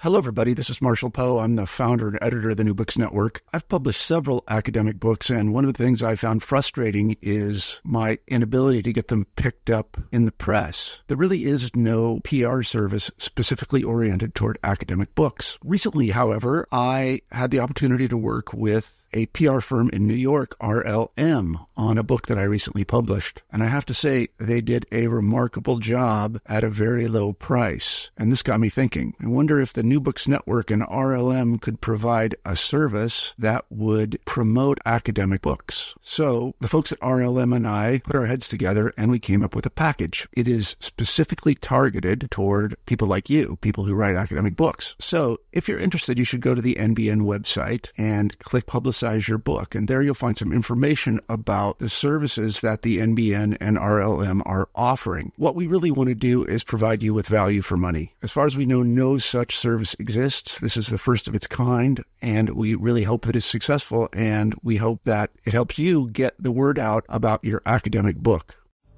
Hello, everybody. This is Marshall Poe. I'm the founder and editor of the New Books Network. I've published several academic books, and one of the things I found frustrating is my inability to get them picked up in the press. There really is no PR service specifically oriented toward academic books. Recently, however, I had the opportunity to work with a PR firm in New York, RLM, on a book that I recently published. And I have to say, they did a remarkable job at a very low price. And this got me thinking. I wonder if the New Books Network and RLM could provide a service that would promote academic books. So the folks at RLM and I put our heads together and we came up with a package. It is specifically targeted toward people like you, people who write academic books. So if you're interested, you should go to the NBN website and click Publicize Your Book. And there you'll find some information about the services that the NBN and RLM are offering. What we really want to do is provide you with value for money. As far as we know, no such service exists. This is the first of its kind, and we really hope that it's successful, and we hope that it helps you get the word out about your academic book.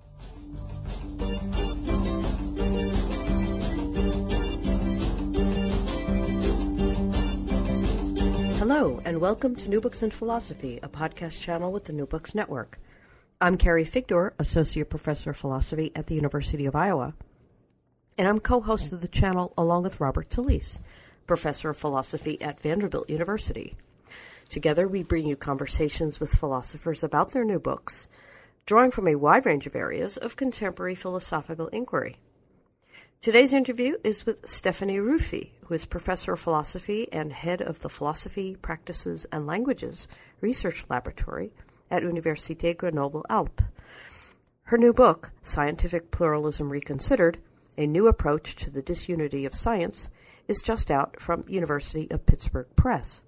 Hello, and welcome to New Books in Philosophy, a podcast channel with the New Books Network. I'm Carrie Figdor, Associate Professor of Philosophy at the University of Iowa, and I'm co-host of the channel along with Robert Talisse, Professor of Philosophy at Vanderbilt University. Together, we bring you conversations with philosophers about their new books, drawing from a wide range of areas of contemporary philosophical inquiry. Today's interview is with Stephanie Ruffi, who is Professor of Philosophy and Head of the Philosophy, Practices, and Languages Research Laboratory at Université Grenoble-Alpes. Her new book, Scientific Pluralism Reconsidered, A New Approach to the Disunity of Science, is just out from University of Pittsburgh Press.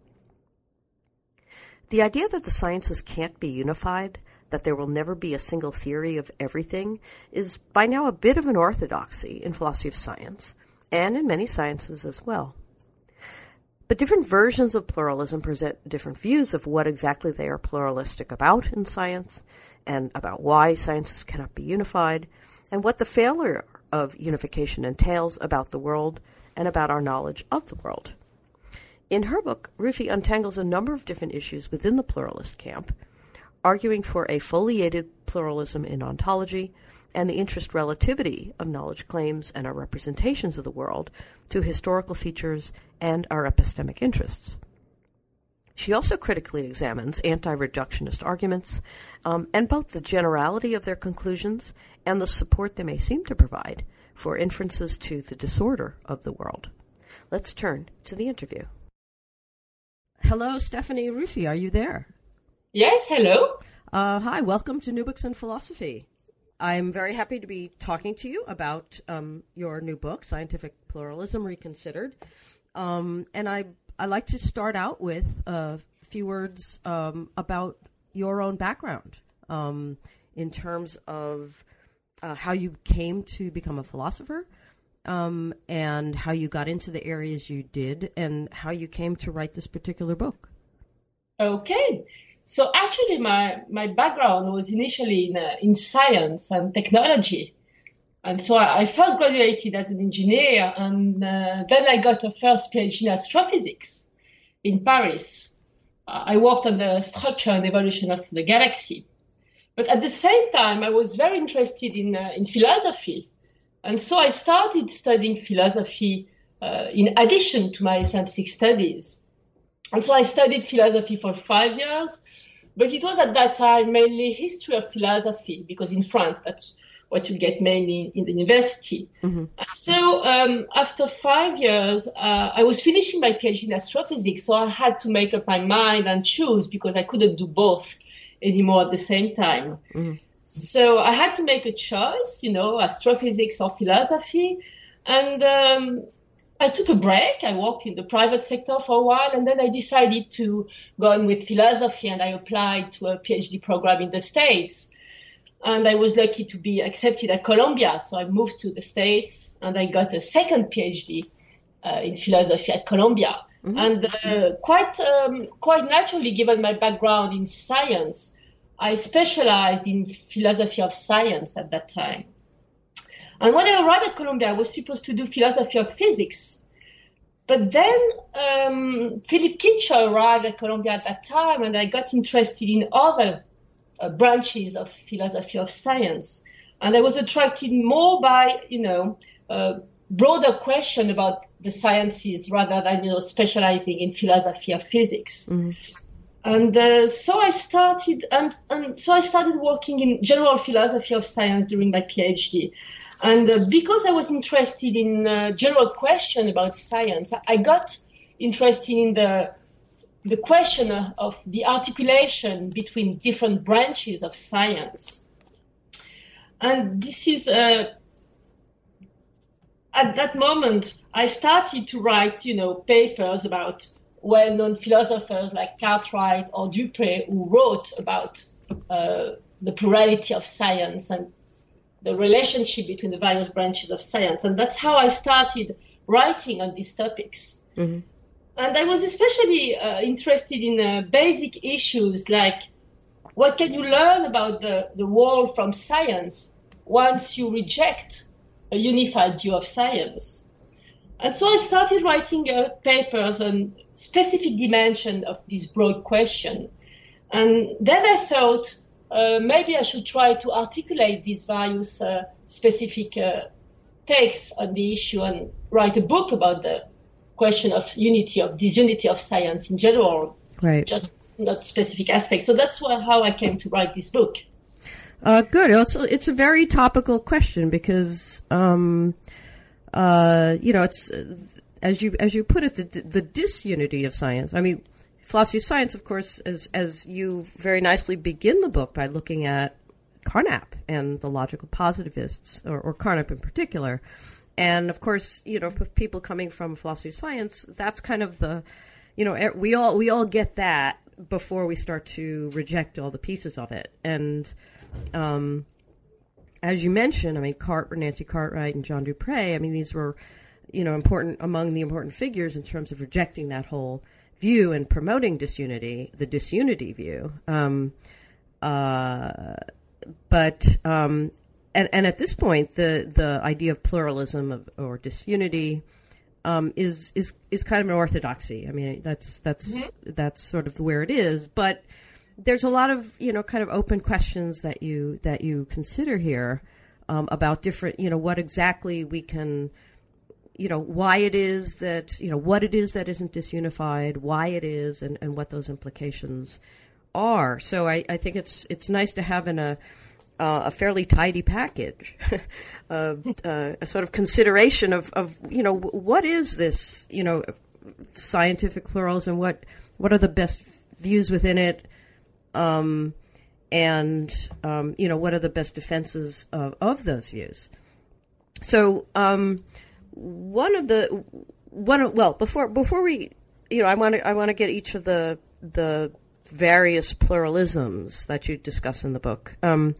The idea that the sciences can't be unified, that there will never be a single theory of everything, is by now a bit of an orthodoxy in philosophy of science, and in many sciences as well. But different versions of pluralism present different views of what exactly they are pluralistic about in science, and about why sciences cannot be unified, and what the failure of unification entails about the world and about our knowledge of the world. In her book, Ruffi untangles a number of different issues within the pluralist camp, arguing for a foliated pluralism in ontology and the interest relativity of knowledge claims and our representations of the world to historical features and our epistemic interests. She also critically examines anti-reductionist arguments and both the generality of their conclusions and the support they may seem to provide for inferences to the disorder of the world. Let's turn to the interview. Hello, Stephanie Ruffi, are you there? Yes, hello. Hi, welcome to New Books in Philosophy. I'm very happy to be talking to you about your new book, Scientific Pluralism Reconsidered. And I like to start out with a few words about your own background in terms of how you came to become a philosopher and how you got into the areas you did and how you came to write this particular book. Okay. So actually, my background was initially in science and technology. And so I first graduated as an engineer, and then I got a first PhD in astrophysics in Paris. I worked on the structure and evolution of the galaxy. But at the same time, I was very interested in philosophy. And so I started studying philosophy in addition to my scientific studies. And so I studied philosophy for 5 years. But it was at that time mainly history of philosophy, because in France, that's what you get mainly in the university. Mm-hmm. So after 5 years, I was finishing my PhD in astrophysics, so I had to make up my mind and choose, because I couldn't do both anymore at the same time. Mm-hmm. So I had to make a choice, astrophysics or philosophy. And I took a break. I worked in the private sector for a while, and then I decided to go on with philosophy, and I applied to a PhD program in the States. And I was lucky to be accepted at Columbia, so I moved to the States, and I got a second PhD in philosophy at Columbia. Mm-hmm. And quite naturally, given my background in science, I specialized in philosophy of science at that time. And when I arrived at Columbia, I was supposed to do philosophy of physics. But then Philip Kitcher arrived at Columbia at that time, and I got interested in other branches of philosophy of science. And I was attracted more by, broader question about the sciences rather than, specializing in philosophy of physics. Mm-hmm. And so I started, working in general philosophy of science during my PhD. And because I was interested in general question about science, I got interested in the question of the articulation between different branches of science. And this is, at that moment, I started to write, papers about well-known philosophers like Cartwright or Dupré, who wrote about the plurality of science and the relationship between the various branches of science. And that's how I started writing on these topics. Mm-hmm. And I was especially interested in basic issues like what can you learn about the world from science once you reject a unified view of science. And so I started writing papers on specific dimension of this broad question. And then I thought maybe I should try to articulate these various specific takes on the issue and write a book about the question of disunity of science in general, right? Just not specific aspects. So that's how I came to write this book. Good. It's a very topical question because, it's as you put it, the disunity of science. I mean, philosophy of science, of course, as you very nicely begin the book by looking at Carnap and the logical positivists, or Carnap in particular. And of course, for people coming from philosophy of science, that's kind of the, we all get that before we start to reject all the pieces of it. And as you mentioned, I mean, Nancy Cartwright and John Dupré, I mean, these were, among the important figures in terms of rejecting that whole view and promoting disunity, the disunity view. And at this point, the idea of pluralism or disunity is kind of an orthodoxy. I mean, that's sort of where it is. But there's a lot of kind of open questions that you consider here about different what exactly we can why it is that what it is that isn't disunified, why it is, and what those implications are. So I think it's nice to have in a fairly tidy package, a sort of consideration of what is this scientific pluralism, what are the best views within it, and what are the best defenses of those views. So before we I want to get each of the various pluralisms that you discuss in the book.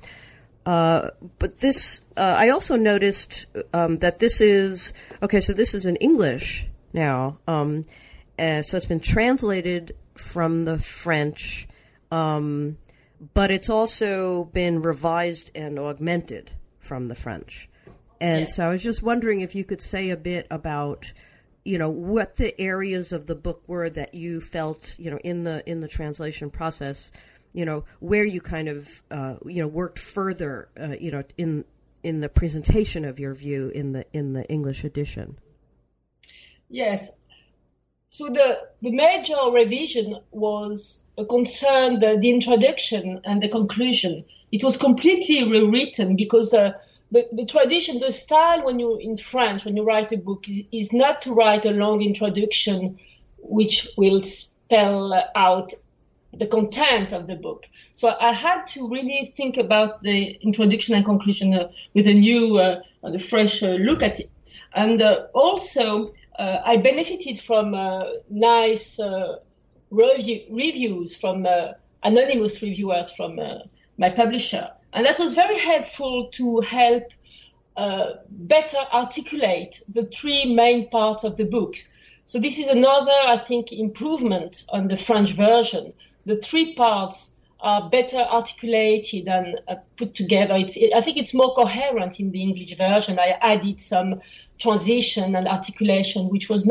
But this, I also noticed that this is so this is in English now. So it's been translated from the French, but it's also been revised and augmented from the French. And yes. So I was just wondering if you could say a bit about, what the areas of the book were that you felt, in the translation process, where you kind of, worked further, in the presentation of your view in the English edition. Yes. So the major revision was concerned the introduction and the conclusion. It was completely rewritten because the tradition, the style when you write a book is not to write a long introduction which will spell out the content of the book. So I had to really think about the introduction and conclusion with a new, the fresh look at it. And also, I benefited from nice reviews from anonymous reviewers from my publisher. And that was very helpful to help better articulate the three main parts of the book. So this is another, I think, improvement on the French version. The three parts are better articulated and put together. I think it's more coherent in the English version. I added some transition and articulation, which was not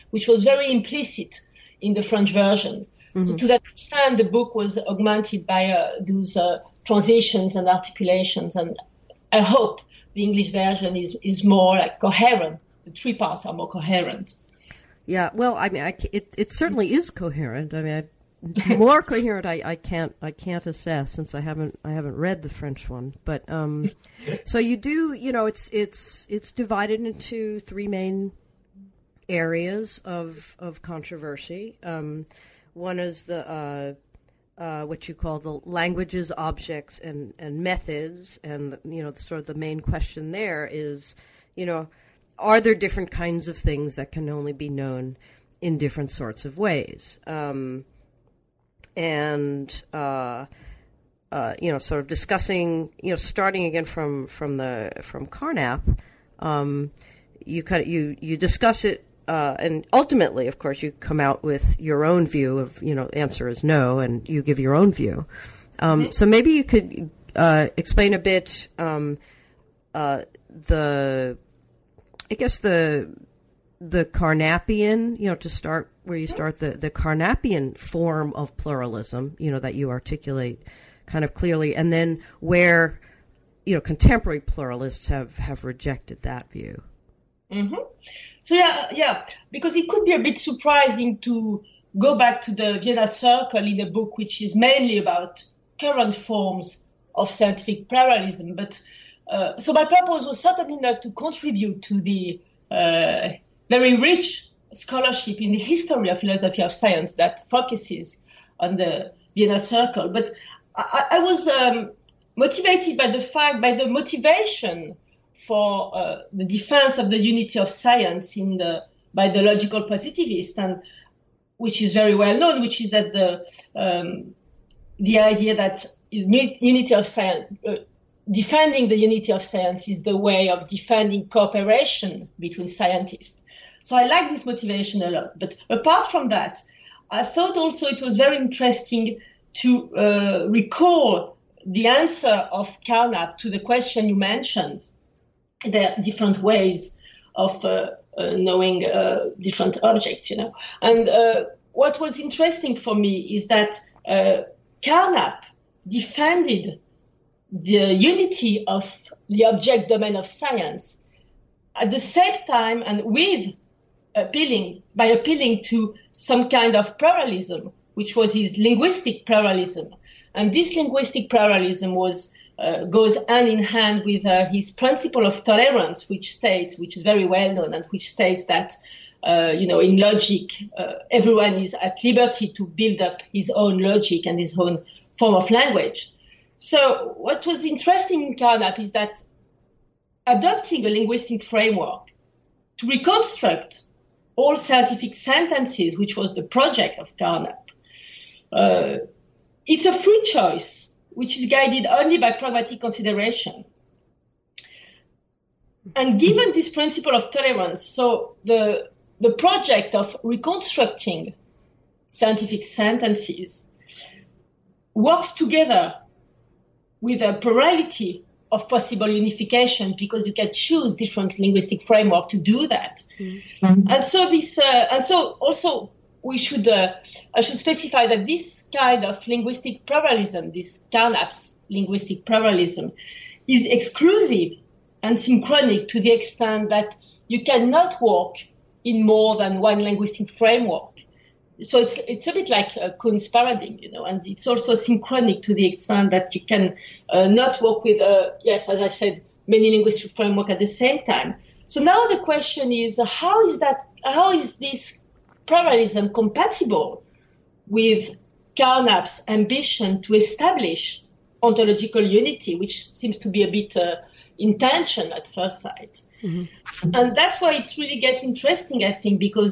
which was very implicit in the French version. Mm-hmm. So to that extent, the book was augmented by those transitions and articulations, and I hope the English version is more like coherent. The three parts are more coherent. Yeah, well, I mean, it certainly is coherent. I mean, more coherent. I can't assess since I haven't read the French one. But so you do, it's divided into three main areas of controversy. One is the what you call the languages, objects, and methods, and sort of the main question there is, are there different kinds of things that can only be known in different sorts of ways? Sort of discussing, starting again from Carnap, you discuss it, and ultimately, of course, you come out with your own view of, answer is no, and you give your own view. So maybe you could explain a bit the Carnapian, to start where you start, the Carnapian form of pluralism, that you articulate kind of clearly, and then where, contemporary pluralists have rejected that view. Mm-hmm. So yeah, because it could be a bit surprising to go back to the Vienna Circle in a book which is mainly about current forms of scientific pluralism. But so my purpose was certainly not to contribute to the very rich scholarship in the history of philosophy of science that focuses on the Vienna Circle. But I was motivated by the motivation for the defense of the unity of science by the logical positivist, and which is very well known, which is that the idea that unity of science, defending the unity of science, is the way of defending cooperation between scientists. So I like this motivation a lot. But apart from that, I thought also it was very interesting to recall the answer of Carnap to the question you mentioned. There are different ways of knowing different objects, And what was interesting for me is that Carnap defended the unity of the object domain of science at the same time, and by appealing to some kind of pluralism, which was his linguistic pluralism. And this linguistic pluralism goes hand in hand with his principle of tolerance, which is very well known, and which states that, in logic, everyone is at liberty to build up his own logic and his own form of language. So what was interesting in Carnap is that adopting a linguistic framework to reconstruct all scientific sentences, which was the project of Carnap, it's a free choice, which is guided only by pragmatic consideration. And given this principle of tolerance, so the project of reconstructing scientific sentences works together with a plurality of possible unification, because you can choose different linguistic framework to do that. Mm-hmm. And so also I should specify that this kind of linguistic pluralism, this Carnap's linguistic pluralism, is exclusive and synchronic to the extent that you cannot work in more than one linguistic framework. So it's a bit like Kuhn's paradigm, and it's also synchronic to the extent that you can not work with, as I said, many linguistic frameworks at the same time. So now the question is, how is this pluralism compatible with Carnap's ambition to establish ontological unity, which seems to be a bit in tension at first sight? Mm-hmm. And that's why it really gets interesting, I think, because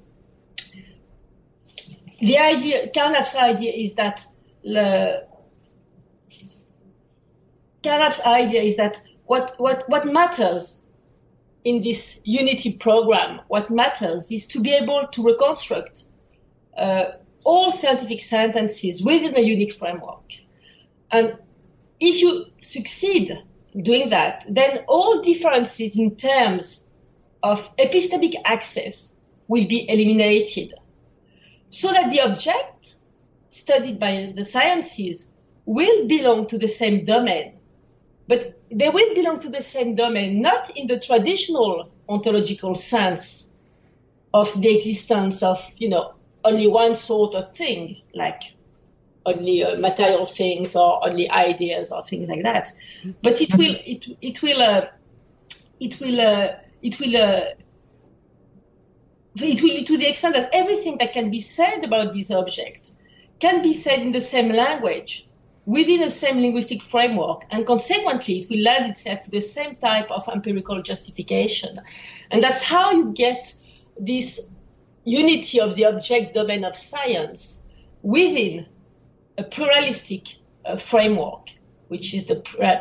Carnap's idea is that what matters in this unity program, what matters is to be able to reconstruct all scientific sentences within a unique framework. And if you succeed doing that, then all differences in terms of epistemic access will be eliminated, so that the object studied by the sciences will belong to the same domain. But they will belong to the same domain, not in the traditional ontological sense of the existence of, only one sort of thing, like only material things or only ideas or things like that. But it will to the extent that everything that can be said about these objects can be said in the same language, within the same linguistic framework, and consequently it will lend itself to the same type of empirical justification. And that's how you get this unity of the object domain of science within a pluralistic framework, which is the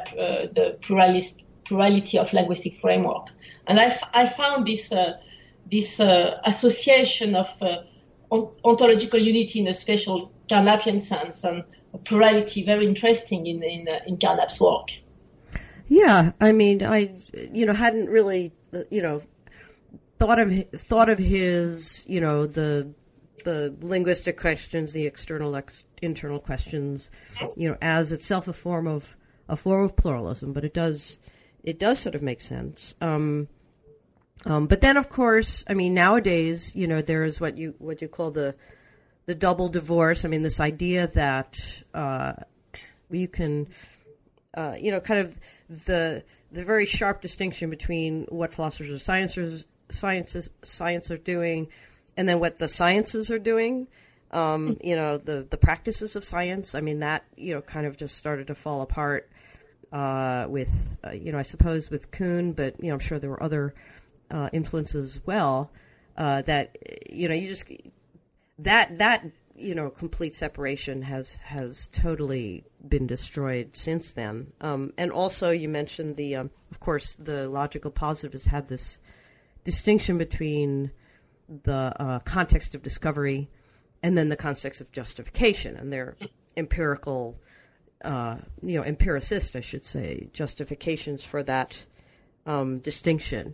plurality of linguistic framework. And I found this association of ontological unity in a special Carnapian sense and plurality very interesting in Carnap's work. Yeah, I mean, I hadn't really thought of his the linguistic questions, the internal questions, as itself a form of pluralism, but it does sort of make sense. But then, of course, I mean, nowadays, there is what you call the double divorce. I mean, this idea that you can, kind of the very sharp distinction between what philosophers of science are doing, and then what the sciences are doing. The practices of science. I mean, that kind of just started to fall apart with I suppose with Kuhn, but I'm sure there were other influences as well. That you just that complete separation has totally been destroyed since then. And also, you mentioned the of course the logical positivists had this distinction between the context of discovery and then the context of justification, and they're empirical, empiricist, I should say, justifications for that distinction.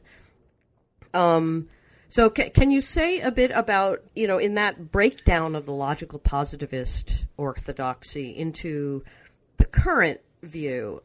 So can you say a bit about, in that breakdown of the logical positivist orthodoxy into the current view,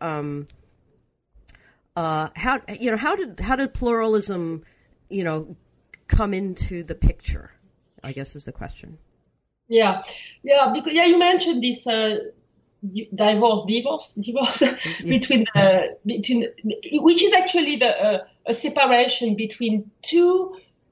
how did pluralism, come into the picture, I guess is the question. Yeah, because you mentioned this divorce between which is actually a separation between two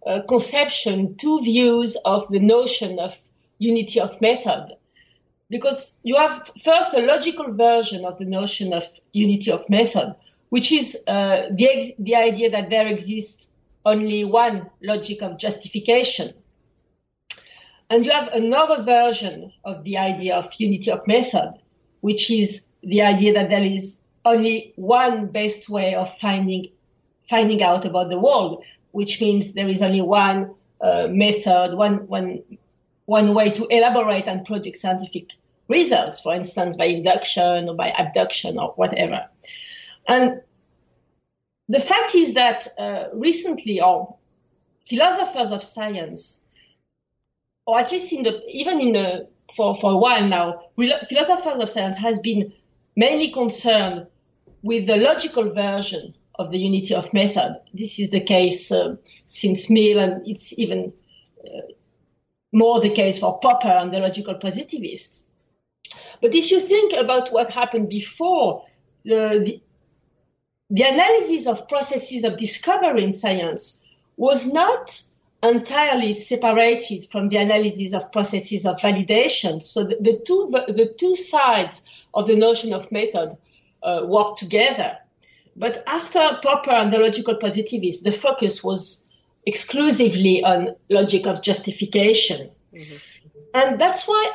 views of the notion of unity of method. Because you have first a logical version of the notion of unity of method, which is the idea that there exists only one logic of justification. And you have another version of the idea of unity of method, which is the idea that there is only one best way of finding out about the world, which means there is only one method, one way to elaborate and produce scientific results, for instance, by induction or by abduction or whatever. And the fact is that recently, philosophers of science, or at least for a while now, philosophers of science has been mainly concerned with the logical version of the unity of method. This is the case since Mill, and it's even more the case for Popper and the logical positivists. But if you think about what happened before, the analysis of processes of discovery in science was not entirely separated from the analysis of processes of validation. So the two sides of the notion of method work together. But after Popper and the logical positivists, the focus was exclusively on logic of justification, and that's why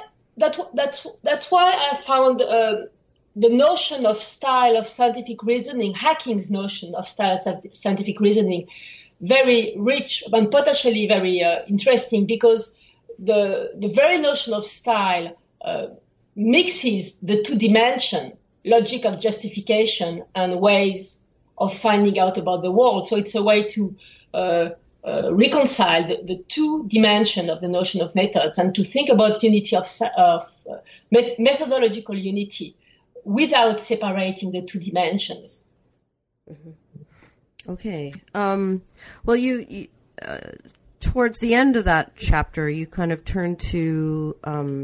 I found the notion of style of scientific reasoning, Hacking's notion of style of scientific reasoning, very rich and potentially very interesting, because the very notion of style mixes the two dimensions, logic of justification and ways of finding out about the world. So it's a way to reconcile the two dimensions of the notion of methods and to think about unity of methodological unity without separating the two dimensions. Mm-hmm. Okay. Well, you towards the end of that chapter, you kind of turn to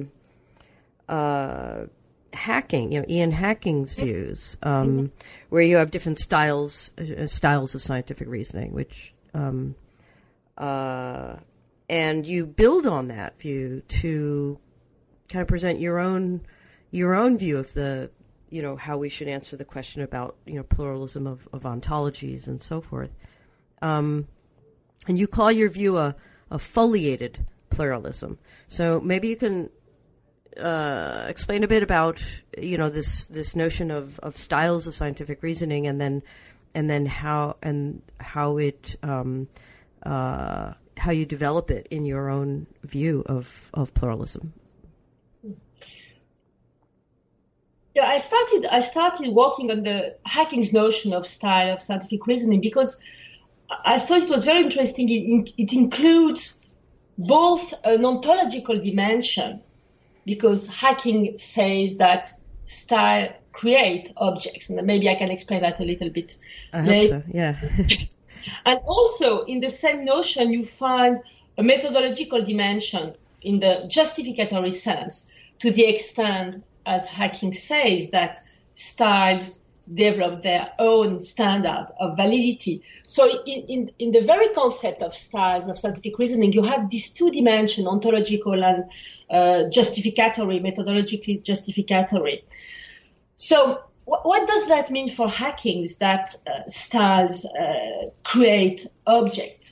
Hacking, Ian Hacking's views, where you have different styles of scientific reasoning, which and you build on that view to kind of present your own view of the how we should answer the question about pluralism of ontologies and so forth, and you call your view a foliated pluralism. So maybe you can explain a bit about this notion of styles of scientific reasoning, and then how it how you develop it in your own view of pluralism. Yeah, I started working on the Hacking's notion of style of scientific reasoning because I thought it was very interesting. It includes both an ontological dimension, because Hacking says that style create objects, and maybe I can explain that a little bit later. Hope so, yeah. And also, in the same notion, you find a methodological dimension in the justificatory sense, to the extent, as Hacking says, that styles develop their own standard of validity. So in the very concept of styles of scientific reasoning, you have these two dimensions, ontological and justificatory, methodologically justificatory. So what does that mean for Hacking? Is that styles create objects?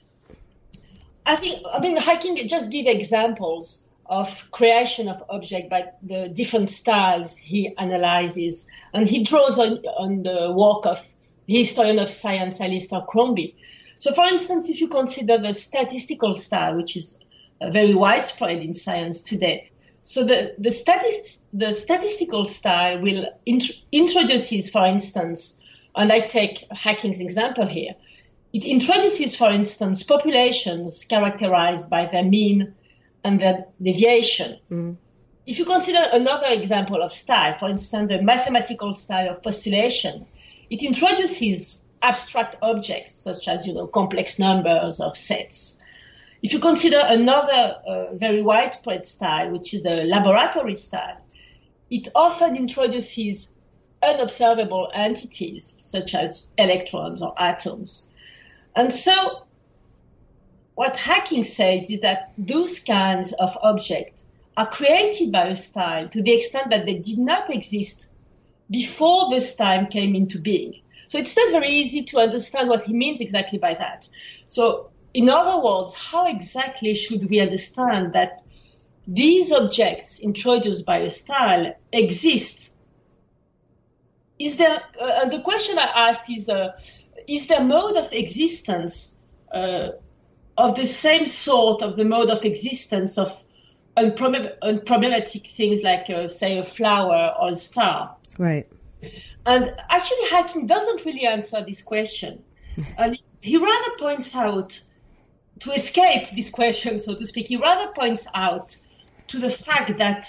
Hacking just give examples of creation of object by the different styles he analyzes, and he draws on the work of the historian of science Alistair Crombie. So, for instance, if you consider the statistical style, which is very widespread in science today, so the statistical style will introduces, for instance, and I take Hacking's example here, it introduces, for instance, populations characterized by their mean and their deviation. Mm-hmm. If you consider another example of style, for instance, the mathematical style of postulation, it introduces abstract objects such as, complex numbers of sets. If you consider another very widespread style, which is the laboratory style, it often introduces unobservable entities such as electrons or atoms. And so what Hacking says is that those kinds of objects are created by a style to the extent that they did not exist before the style came into being. So it's not very easy to understand what he means exactly by that. So in other words, how exactly should we understand that these objects introduced by a style exist? Is there, and the question I asked is there mode of existence of the same sort of the mode of existence of unproblematic things like, say, a flower or a star? Right. And actually, Hacking doesn't really answer this question. And he rather points out, to escape this question, so to speak, he rather points out to the fact that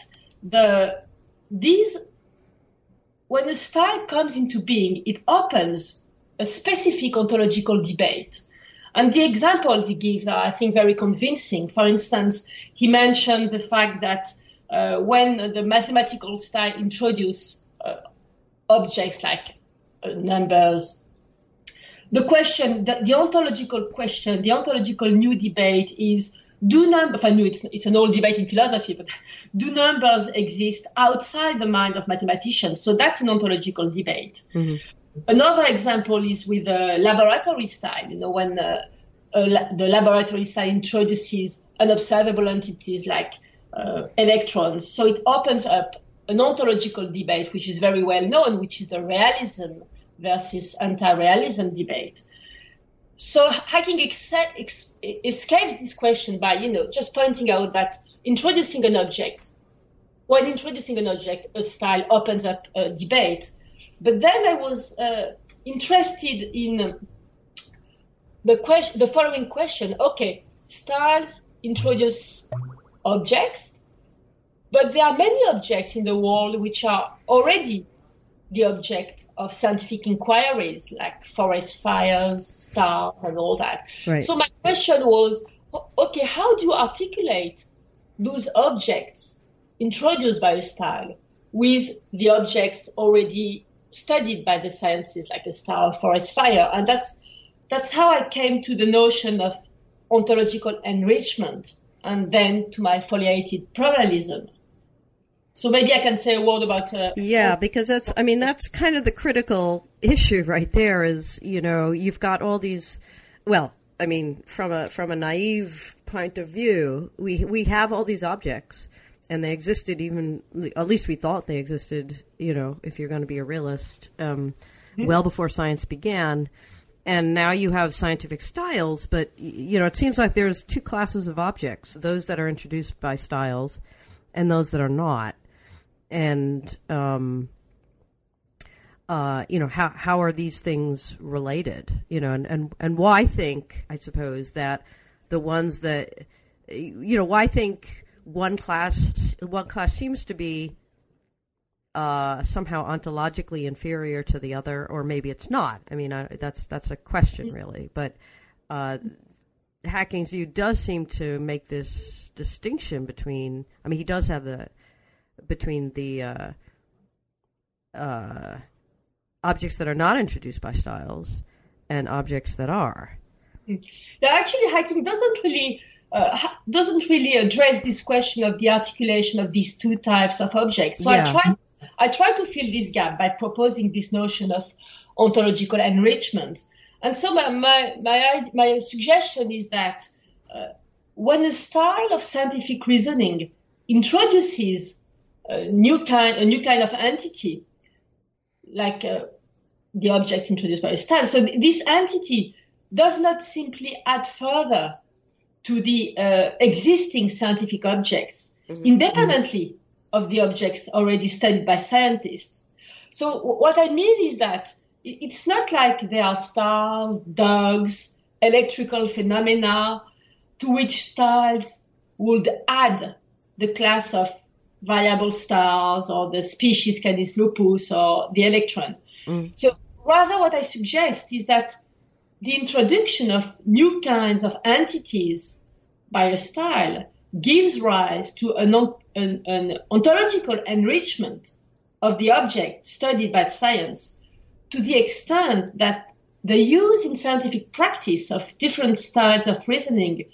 when a style comes into being, it opens a specific ontological debate. And the examples he gives are, I think, very convincing. For instance, he mentioned the fact that when the mathematical style introduce objects like numbers, the question, the ontological question, the ontological new debate is, it's an old debate in philosophy, but do numbers exist outside the mind of mathematicians? So that's an ontological debate. Mm-hmm. Another example is with the laboratory style, when the laboratory style introduces unobservable entities like electrons. So it opens up an ontological debate, which is very well known, which is the realism versus anti-realism debate. So Hacking escapes this question by, just pointing out that when introducing an object, a style opens up a debate. But then I was interested in the following question. Okay, styles introduce objects, but there are many objects in the world which are already the object of scientific inquiries, like forest fires, stars, and all that. Right. So my question was, okay, how do you articulate those objects introduced by a style with the objects already studied by the sciences, like a star or forest fire? And that's how I came to the notion of ontological enrichment, and then to my foliated pluralism. So maybe I can say a word about... because that's kind of the critical issue right there is, you've got all these, from a naive point of view, we have all these objects, and they existed even, at least we thought they existed, if you're going to be a realist, well before science began. And now you have scientific styles, but, it seems like there's two classes of objects, those that are introduced by styles and those that are not. And, how are these things related, and why I think, I suppose, that the ones that, why I think one class seems to be somehow ontologically inferior to the other, or maybe it's not. That's a question, really. But Hacking's view does seem to make this distinction between, he does have between the objects that are not introduced by styles and objects that are. Yeah, actually, Hacking doesn't really address this question of the articulation of these two types of objects. So yeah. I try to fill this gap by proposing this notion of ontological enrichment. And so my suggestion is that when a style of scientific reasoning introduces a new kind of entity, like the object introduced by a style. So this entity does not simply add further to the existing scientific objects, independently of the objects already studied by scientists. So what I mean is that it's not like there are stars, dogs, electrical phenomena to which styles would add the class of variable stars or the species Canis lupus or the electron. So rather what I suggest is that the introduction of new kinds of entities by a style gives rise to an ontological enrichment of the object studied by science, to the extent that the use in scientific practice of different styles of reasoning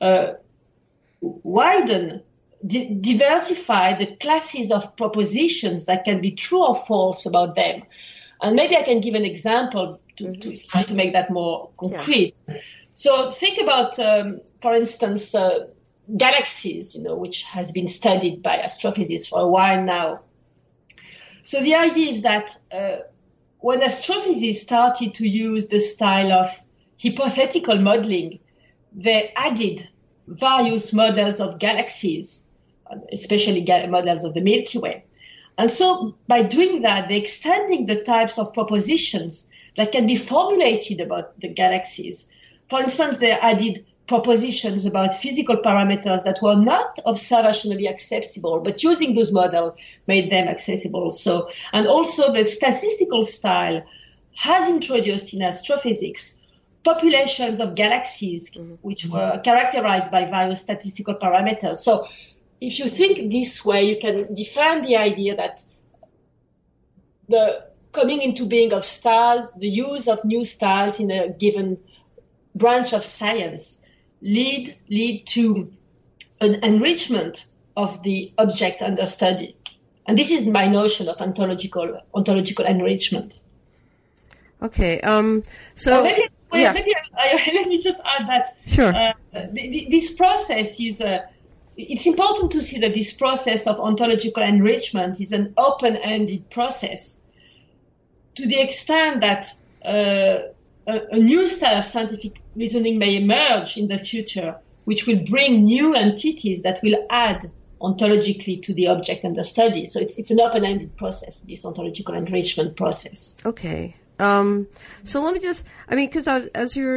diversify the classes of propositions that can be true or false about them. And maybe I can give an example to try to make that more concrete. Yeah. So think about, for instance, galaxies, which has been studied by astrophysicists for a while now. So the idea is that when astrophysicists started to use the style of hypothetical modeling, they added various models of galaxies, especially models of the Milky Way. And so by doing that, they're extending the types of propositions that can be formulated about the galaxies. For instance, they added propositions about physical parameters that were not observationally accessible, but using those models made them accessible. So, and also the statistical style has introduced in astrophysics populations of galaxies which were characterized by various statistical parameters. So if you think this way, you can define the idea that the coming into being of stars, the use of new stars in a given branch of science lead to an enrichment of the object under study. And this is my notion of ontological enrichment. Okay. Maybe let me just add that. Sure. This process is it's important to see that this process of ontological enrichment is an open-ended process, to the extent that a new style of scientific reasoning may emerge in the future, which will bring new entities that will add ontologically to the object under study. So it's an open-ended process, this ontological enrichment process. Okay. So let me just, because as you're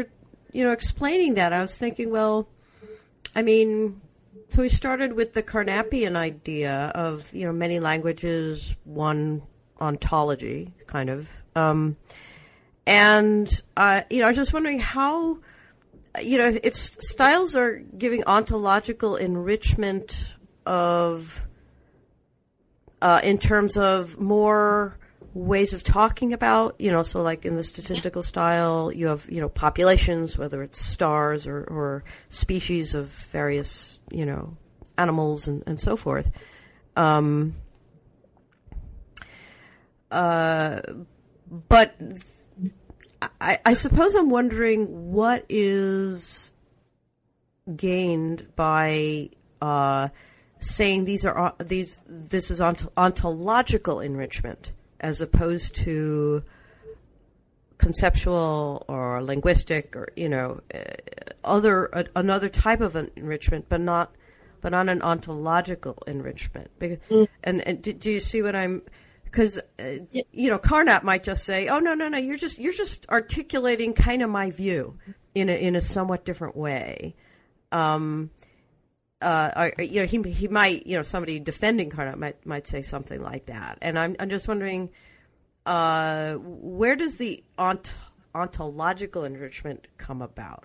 explaining that, I was thinking, well, I mean, so we started with the Carnapian idea of, many languages, one ontology, kind of. And I was just wondering how, if styles are giving ontological enrichment of, in terms of more ways of talking about, so like in the statistical style, you have, populations, whether it's stars or species of various, animals and so forth. But I suppose I'm wondering what is gained by saying this is ontological enrichment as opposed to conceptual or linguistic or another type of enrichment, but not an ontological enrichment. And do you see what I'm? Because Carnap might just say, "Oh no, you're just articulating kind of my view in a somewhat different way." He might, somebody defending Carnap might say something like that, and I'm just wondering, where does the ontological enrichment come about?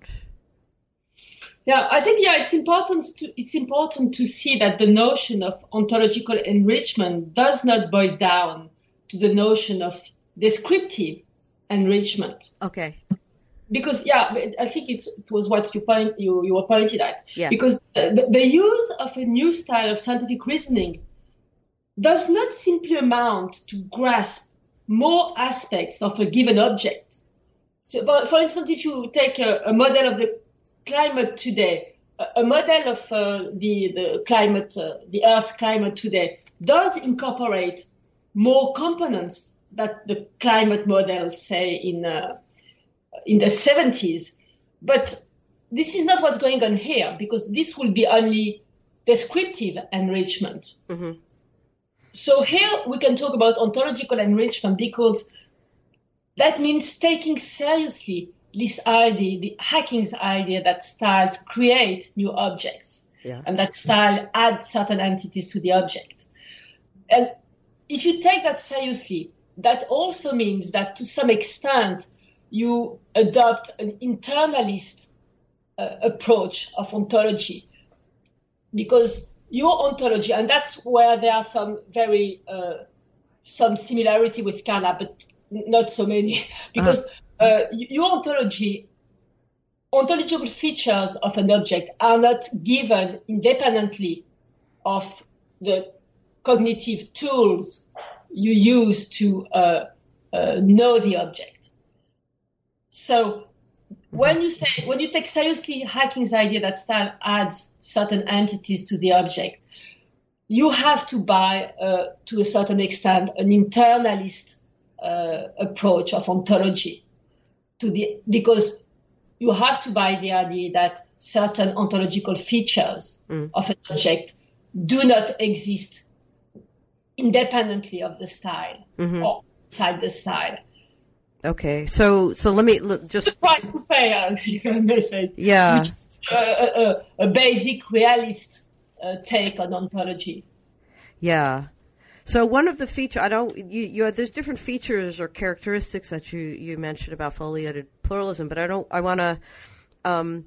Yeah, I think it's important to see that the notion of ontological enrichment does not boil down to the notion of descriptive enrichment. Okay. Because I think it was what you were pointed at. Yeah. Because the use of a new style of scientific reasoning does not simply amount to grasp more aspects of a given object. So, for instance, if you take a model of the climate today, a model of the climate, the Earth climate today, does incorporate more components that the climate models say in the 70s. But this is not what's going on here, because this will be only descriptive enrichment. Mm-hmm. So here we can talk about ontological enrichment, because that means taking seriously this idea, the Hacking's idea that styles create new objects, and that style adds certain entities to the object. And if you take that seriously, that also means that to some extent you adopt an internalist approach of ontology, because your ontology, and that's where there are some similarity with Carnap, but not so many, because your ontological features of an object are not given independently of the cognitive tools you use to know the object. So when you take seriously Hacking's idea that style adds certain entities to the object, you have to buy, to a certain extent, an internalist approach of ontology because you have to buy the idea that certain ontological features of an object do not exist independently of the style or inside the style. Okay, so let me just try to pay, if I may say, which, a basic realist take on ontology. Yeah. So one of the features, there's different features or characteristics that you mentioned about foliated pluralism, but I want to,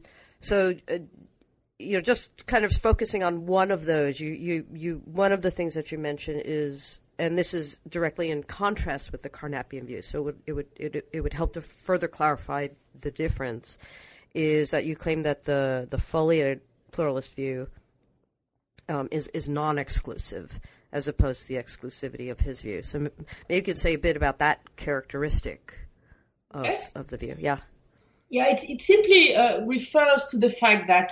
just kind of focusing on one of those. One of the things that you mentioned is, and this is directly in contrast with the Carnapian view, so it would help to further clarify the difference, is that you claim that the foliated pluralist view is non-exclusive, as opposed to the exclusivity of his view. So maybe you could say a bit about that characteristic of the view. Yeah. Yeah, it simply refers to the fact that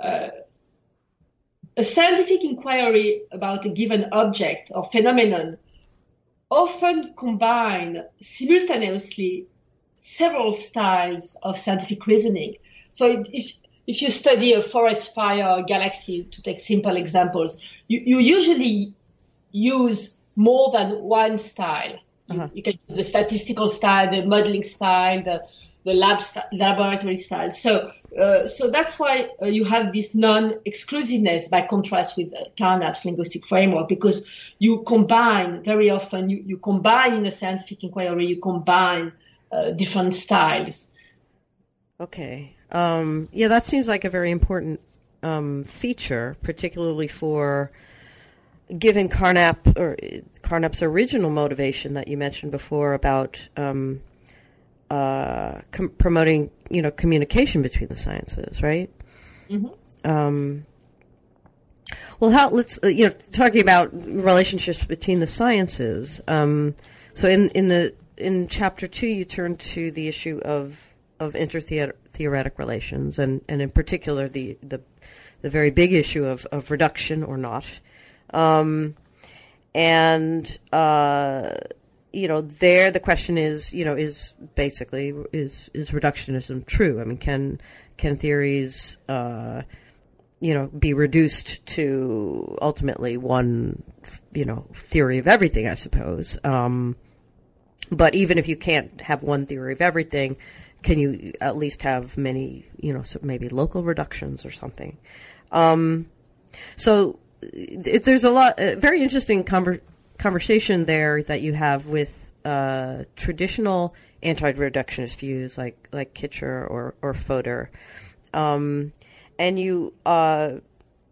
a scientific inquiry about a given object or phenomenon often combine simultaneously several styles of scientific reasoning. So if you study a forest fire or a galaxy, to take simple examples, you usually use more than one style. You can use the statistical style, the modeling style, the laboratory style. So that's why you have this non-exclusiveness by contrast with Carnap's linguistic framework, because you combine very often, you combine in a scientific inquiry, you combine different styles. Okay. Yeah, that seems like a very important feature, particularly for given Carnap's original motivation that you mentioned before about promoting, communication between the sciences, right? Mm-hmm. Let's talking about relationships between the sciences. So in chapter 2, you turn to the issue of intertheoretic relations, and in particular the very big issue of reduction or not. There the question is reductionism true? I mean, can theories, be reduced to ultimately one, theory of everything, I suppose. But even if you can't have one theory of everything, can you at least have many, so maybe local reductions or something? So there's a very interesting conversation there that you have with traditional anti-reductionist views like Kitcher or Fodor, and you argue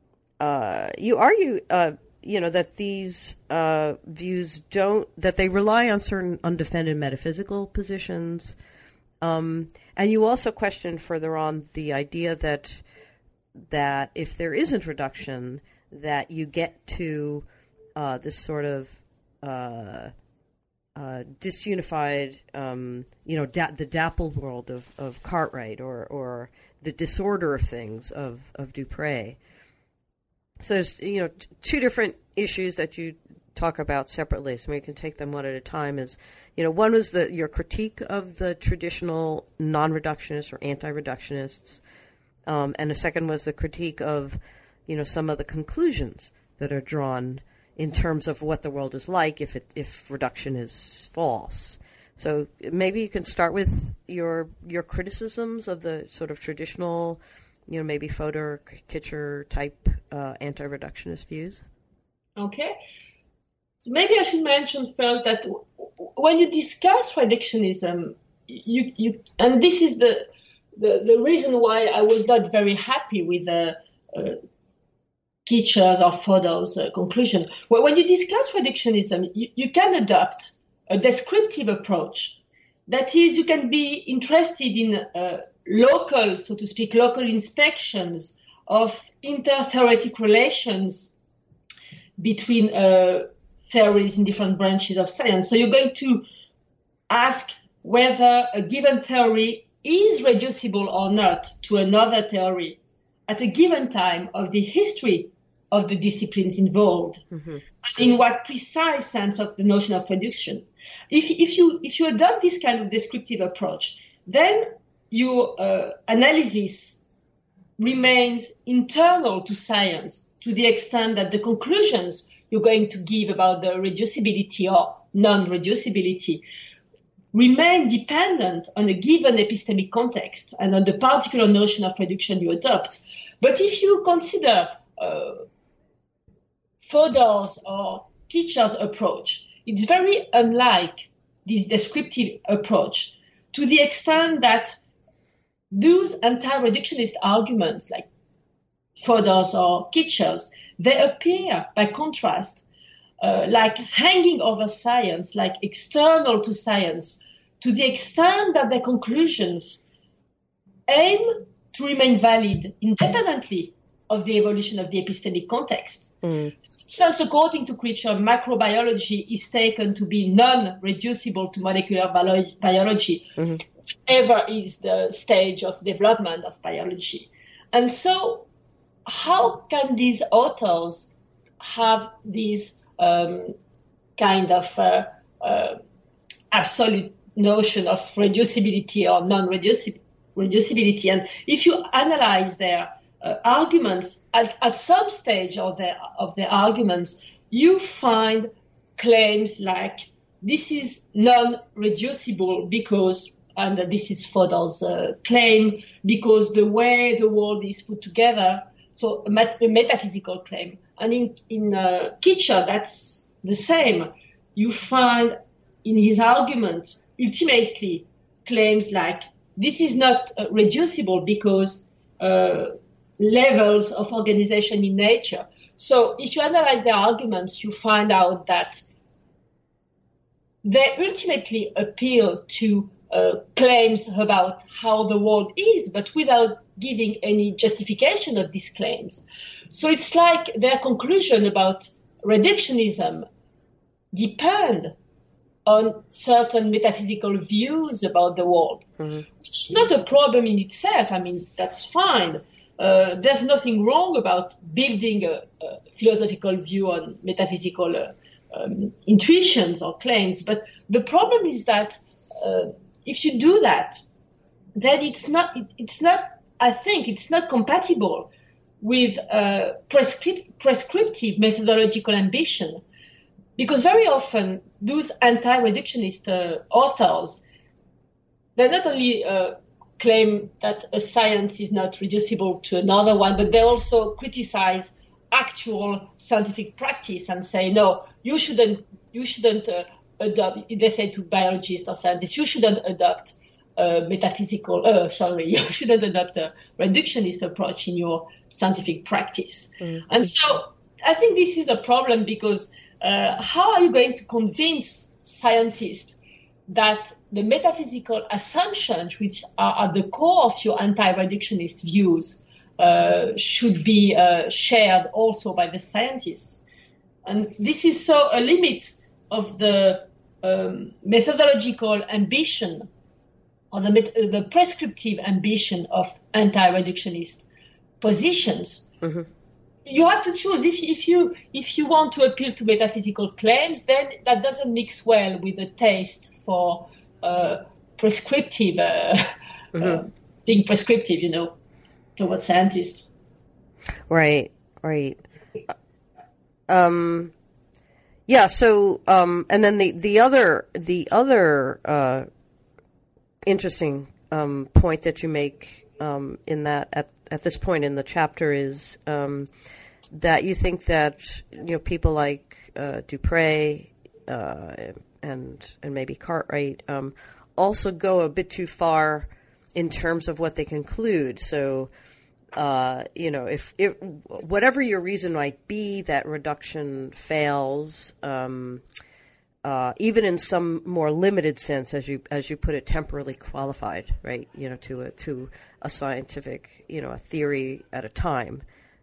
that these views that they rely on certain undefended metaphysical positions, and you also question further on the idea that if there isn't reduction, that you get to this sort of disunified, the dapple world of Cartwright or the disorder of things of Dupre. So there's two different issues that you talk about separately. So we can take them one at a time. One was your critique of the traditional non-reductionists or anti-reductionists, and the second was the critique of some of the conclusions that are drawn in terms of what the world is like if reduction is false. So maybe you can start with your criticisms of the sort of traditional, maybe Fodor, Kitcher type anti-reductionist views. Okay. So maybe I should mention first that when you discuss reductionism, you and this is the reason why I was not very happy with Kitcher's or Fodor's conclusion. Well, when you discuss reductionism, you can adopt a descriptive approach. That is, you can be interested in local, so to speak, local inspections of intertheoretic relations between theories in different branches of science. So you're going to ask whether a given theory is reducible or not to another theory at a given time of the history of the disciplines involved. Mm-hmm. In what precise sense of the notion of reduction. If you adopt this kind of descriptive approach, then your analysis remains internal to science to the extent that the conclusions you're going to give about the reducibility or non-reducibility remain dependent on a given epistemic context and on the particular notion of reduction you adopt. But if you consider Fodor's or Kitcher's approach, it's very unlike this descriptive approach to the extent that those anti-reductionist arguments like Fodor's or Kitcher's, they appear, by contrast, like hanging over science, like external to science, to the extent that their conclusions aim to remain valid independently of the evolution of the epistemic context. Mm. So, according to Kitcher, macrobiology is taken to be non-reducible to molecular biology, mm-hmm. Whatever is the stage of development of biology. And so, how can these authors have this kind of absolute notion of reducibility or non-reducibility? And if you analyze their arguments, at some stage of their arguments, you find claims like this is non-reducible because and this is Fodor's claim, because the way the world is put together, so a metaphysical claim. And in Kitcher, that's the same. You find in his argument, ultimately, claims like this is not reducible because levels of organization in nature. So if you analyze their arguments, you find out that they ultimately appeal to claims about how the world is, but without giving any justification of these claims. So it's like their conclusion about reductionism depend on certain metaphysical views about the world, which is not a problem in itself. I mean, that's fine. There's nothing wrong about building a philosophical view on metaphysical intuitions or claims. But the problem is that if you do that, then it's not, I think it's not compatible with prescriptive methodological ambition. Because very often those anti-reductionist authors, they not only claim that a science is not reducible to another one, but they also criticize actual scientific practice and say, no, you shouldn't adopt, they say to biologists or scientists, you shouldn't adopt you shouldn't adopt a reductionist approach in your scientific practice. And so I think this is a problem because how are you going to convince scientists that the metaphysical assumptions which are at the core of your anti-reductionist views should be shared also by the scientists? And this is so a limit of the methodological ambition or the prescriptive ambition of anti-reductionist positions. You have to choose. If you want to appeal to metaphysical claims, then that doesn't mix well with the taste for prescriptive, being prescriptive, towards scientists. Right. Yeah. So, and then the other interesting point that you make in that at this point in the chapter is that you think that people like Dupre and maybe Cartwright also go a bit too far in terms of what they conclude. So if whatever your reason might be that reduction fails, even in some more limited sense, as you put it, temporally qualified, right? To a scientific, a theory at a time.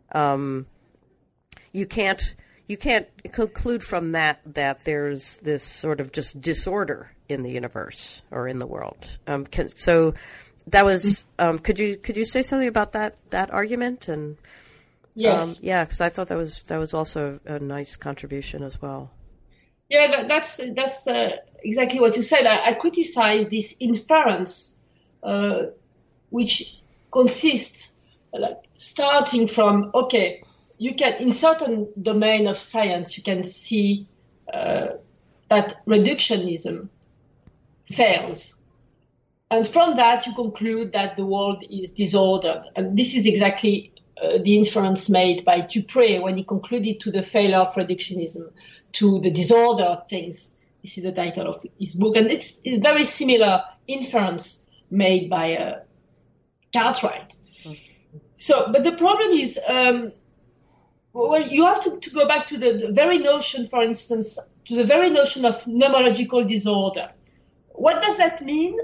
You can't conclude from that there's this sort of just disorder in the universe or in the world. So that was. Could you say something about that argument? And yes, because I thought that was also a nice contribution as well. Yeah, that's exactly what you said. I criticize this inference, which consists starting from, okay, you can, in certain domain of science, you can see that reductionism fails. And from that, you conclude that the world is disordered. And this is exactly the inference made by Dupre when he concluded to the failure of reductionism, to the disorder of things. This is the title of his book. And it's a very similar inference made by Cartwright. So, but the problem is, you have to go back to the very notion, for instance, to the very notion of nomological disorder. What does that mean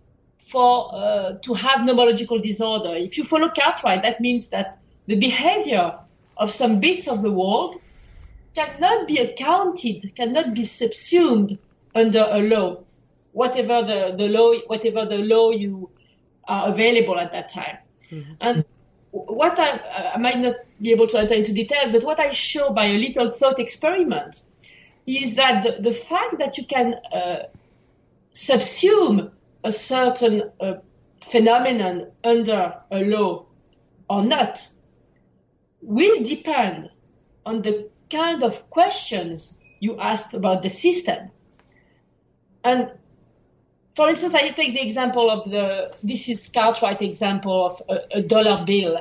to have nomological disorder? If you follow Cartwright, that means that the behavior of some bits of the world cannot be accounted, cannot be subsumed under a law, whatever the law you are available at that time. And what I might not be able to enter into details, but what I show by a little thought experiment is that the fact that you can subsume a certain phenomenon under a law or not will depend on the kind of questions you asked about the system. And For instance, I take the example of this is Cartwright example of a dollar bill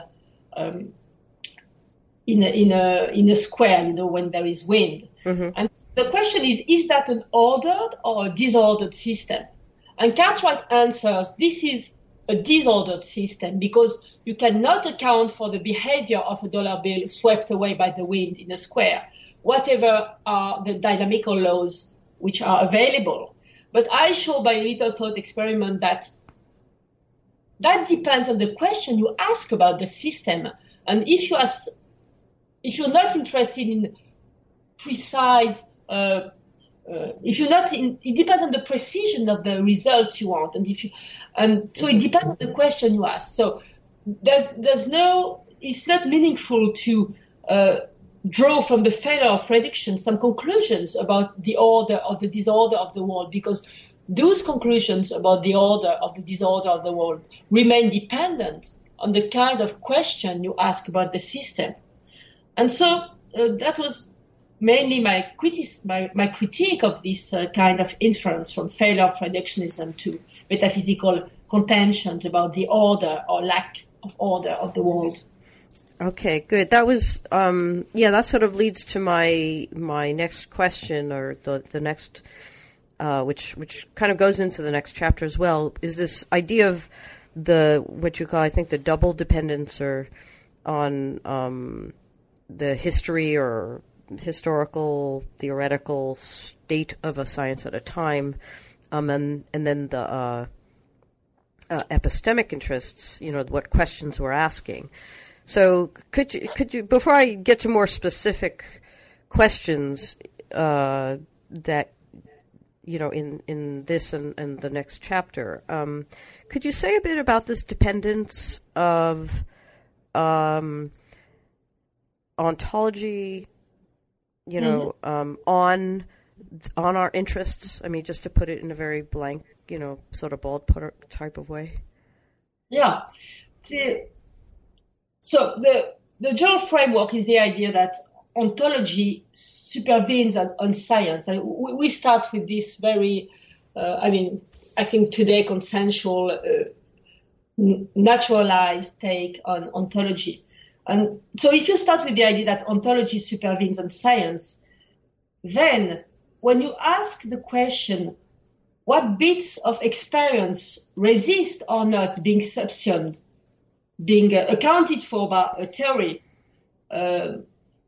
in a square, when there is wind. Mm-hmm. And the question is that an ordered or a disordered system? And Cartwright answers, this is a disordered system because you cannot account for the behavior of a dollar bill swept away by the wind in a square, whatever are the dynamical laws which are available. But I show by a little thought experiment that depends on the question you ask about the system. And if you're not interested in precise, it depends on the precision of the results you want, so it depends on the question you ask. So it's not meaningful to draw from the failure of reduction some conclusions about the order or the disorder of the world, because those conclusions about the order or the disorder of the world remain dependent on the kind of question you ask about the system. And so that was mainly my critique of this kind of inference from failure of reductionism to metaphysical contentions about the order or lack of order of the world. Okay, good. That was, that sort of leads to my next question, or the next, which kind of goes into the next chapter as well, is this idea of what you call, I think, the double dependence, or on the history or historical, theoretical state of a science at a time, and then the epistemic interests, what questions we're asking. So could you, before I get to more specific questions that, in this and the next chapter, could you say a bit about this dependence of ontology, on our interests? I mean, just to put it in a very blank, sort of bald type of way. Yeah. So the general framework is the idea that ontology supervenes on science. And we start with this very, I think today consensual, naturalized take on ontology. And so if you start with the idea that ontology supervenes on science, then when you ask the question, what bits of experience resist or not being subsumed, being accounted for by a theory, can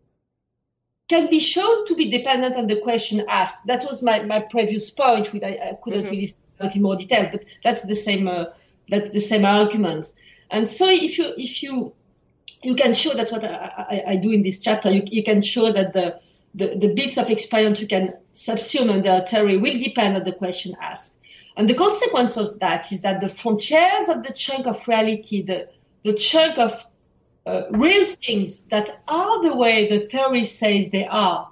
be shown to be dependent on the question asked. That was my previous point, which I couldn't really say in more details, but that's the same argument. And so if you can show, that's what I do in this chapter, you can show that the bits of experience you can subsume under a theory will depend on the question asked. And the consequence of that is that the frontiers of the chunk of reality, the chunk of real things that are the way the theory says they are,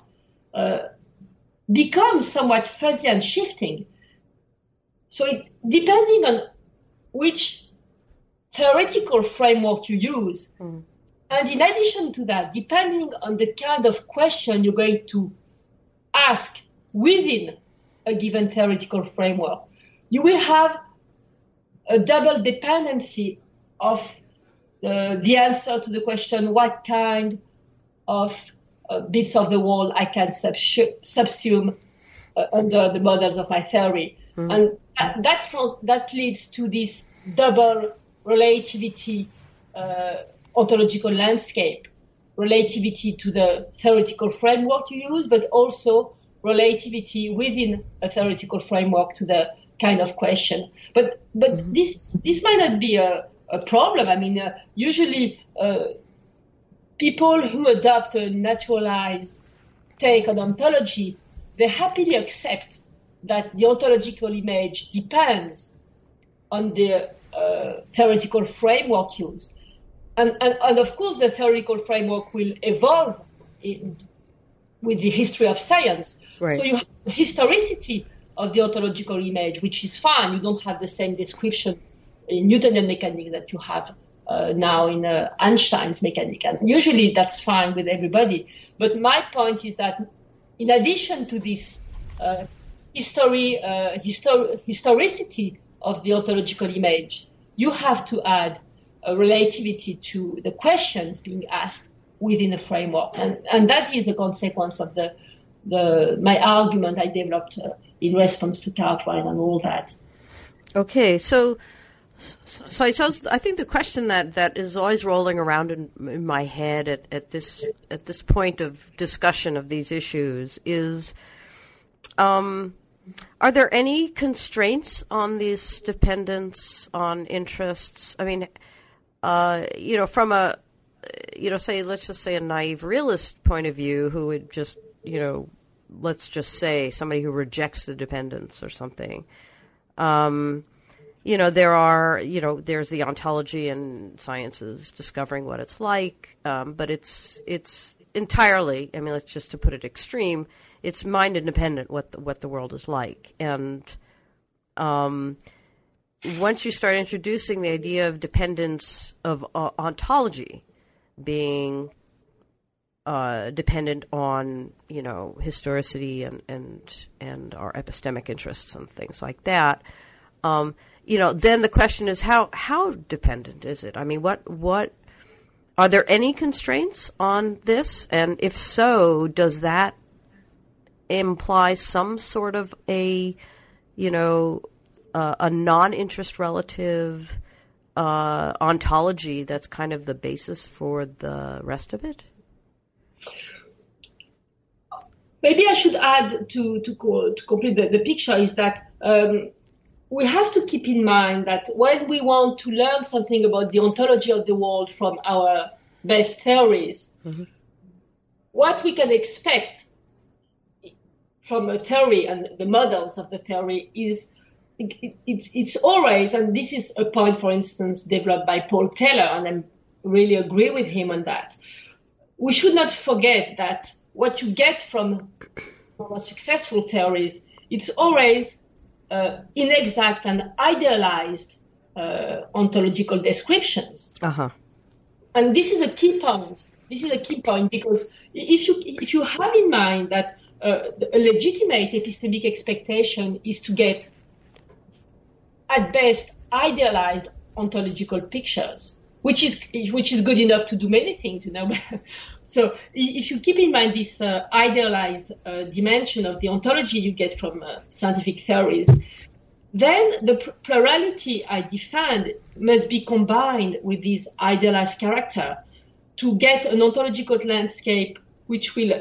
become somewhat fuzzy and shifting. So depending on which theoretical framework you use, and in addition to that, depending on the kind of question you're going to ask within a given theoretical framework, you will have a double dependency of the answer to the question, what kind of bits of the world I can subsume under the models of my theory. And that leads to this double relativity ontological landscape, relativity to the theoretical framework you use, but also relativity within a theoretical framework to the kind of question. But this might not be a problem. I mean, usually people who adopt a naturalized take on ontology, they happily accept that the ontological image depends on the theoretical framework used. And of course, the theoretical framework will evolve with the history of science. Right. So you have the historicity of the ontological image, which is fine. You don't have the same description in Newtonian mechanics that you have now in Einstein's mechanics. And usually that's fine with everybody. But my point is that in addition to this historicity of the ontological image. You have to add a relativity to the questions being asked within a framework, and that is a consequence of my argument I developed in response to Cartwright and all that. Okay, so I think the question that is always rolling around in my head at this point of discussion of these issues is, are there any constraints on these dependence on interests? I mean, from a, let's just say a naive realist point of view, who would just, let's just say somebody who rejects the dependence or something. There's the ontology and sciences discovering what it's like, but it's entirely, let's just to put it extreme, it's mind independent what the world is like. And once you start introducing the idea of dependence of ontology being dependent on, historicity and our epistemic interests and things like that, then the question is how dependent is it? I mean, what are there any constraints on this? And if so, does that imply some sort of a non-interest relative ontology that's kind of the basis for the rest of it? Maybe I should add to complete the picture is that we have to keep in mind that when we want to learn something about the ontology of the world from our best theories, mm-hmm. what we can expect from a theory and the models of the theory is it's always, and this is a point, for instance, developed by Paul Taylor, and I really agree with him on that. We should not forget that what you get from successful theories, it's always inexact and idealized ontological descriptions. Uh-huh. And this is a key point. Because if you have in mind that a legitimate epistemic expectation is to get, at best, idealized ontological pictures, which is good enough to do many things, So if you keep in mind this idealized dimension of the ontology you get from scientific theories, then the plurality I defend must be combined with this idealized character to get an ontological landscape which will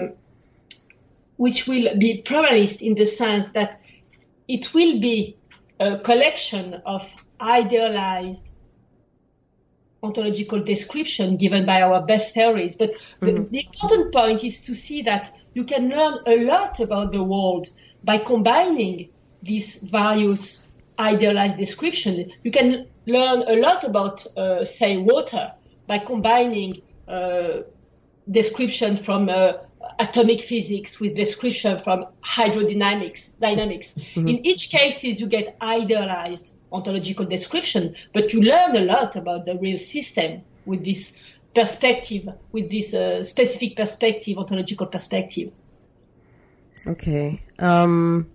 be pluralist in the sense that it will be a collection of idealized ontological description given by our best theories. But mm-hmm. the important point is to see that you can learn a lot about the world by combining these various idealized descriptions. You can learn a lot about, say, water by combining description from atomic physics with description from dynamics. Mm-hmm. In each case, you get idealized ontological description, but you learn a lot about the real system with this perspective, with this specific perspective, ontological perspective. Okay. Well,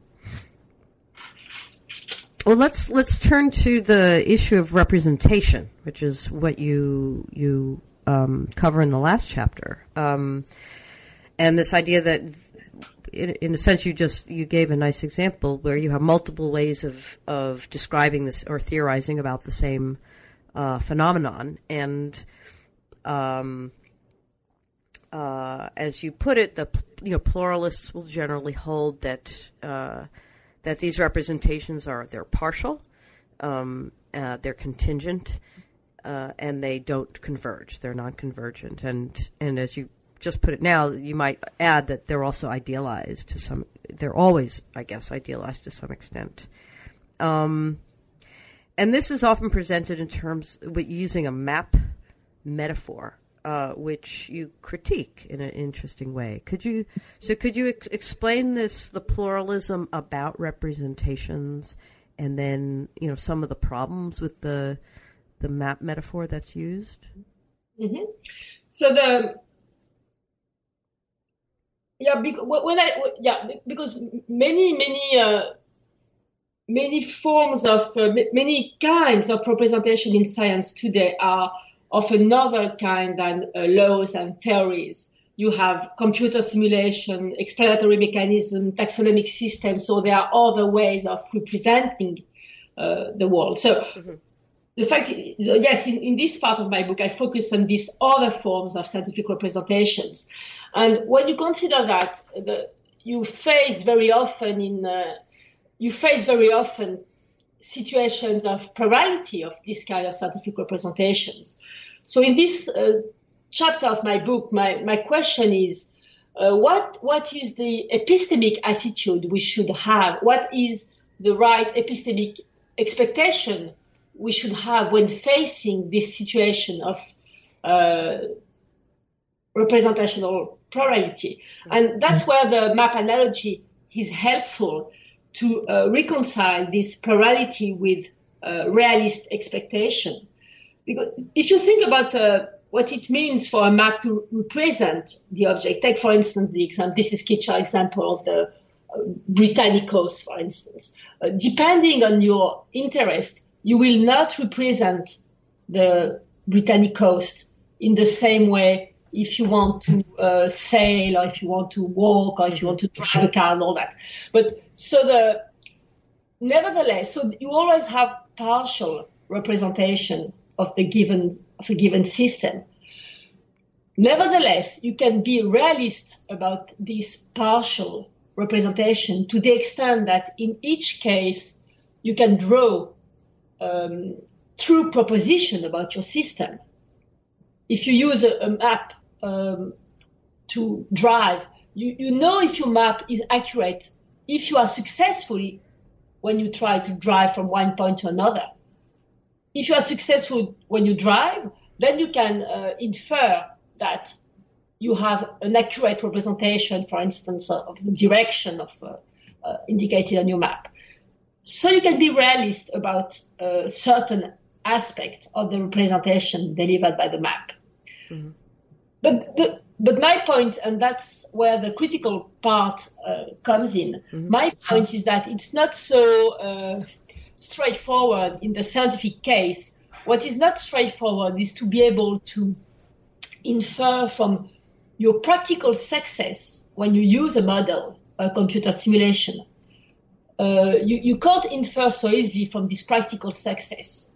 let's turn to the issue of representation, which is what you cover in the last chapter, and this idea that. In a sense, you gave a nice example where you have multiple ways of describing this or theorizing about the same phenomenon, and as you put it, the pluralists will generally hold that these representations they're partial, they're contingent, and they don't converge. They're non-convergent, and as you just put it now, you might add that they're also idealized to some. They're always, I guess, idealized to some extent, and this is often presented in terms with using a map metaphor, which you critique in an interesting way. Could you explain the pluralism about representations, and then some of the problems with the map metaphor that's used? Mm-hmm. So Yeah, because many forms of many kinds of representation in science today are of another kind than laws and theories. You have computer simulation, explanatory mechanism, taxonomic systems. So there are other ways of representing the world. So the fact is, yes, in this part of my book, I focus on these other forms of scientific representations. And when you consider that, you face very often situations of plurality of this kind of scientific representations. So in this chapter of my book, my question is, what is the epistemic attitude we should have? What is the right epistemic expectation we should have when facing this situation of representational plurality? And that's where the map analogy is helpful to reconcile this plurality with realist expectation. Because if you think about what it means for a map to represent the object, take for instance the example, this is Kitcher example of the Britannic coast, for instance. Depending on your interest, you will not represent the Britannic coast in the same way if you want to sail, or if you want to walk, or if you want to drive a car and all that. But nevertheless, you always have partial representation of a given system. Nevertheless, you can be realist about this partial representation to the extent that in each case you can draw true proposition about your system. If you use a map to drive, you know if your map is accurate, if you are successful when you try to drive from one point to another. If you are successful when you drive, then you can infer that you have an accurate representation, for instance, of the direction of indicated on your map. So you can be realist about certain aspects of the representation delivered by the map. Mm-hmm. But my point, and that's where the critical part comes in, my point is that it's not so straightforward in the scientific case. What is not straightforward is to be able to infer from your practical success when you use a model, a computer simulation. You can't infer so easily from this practical success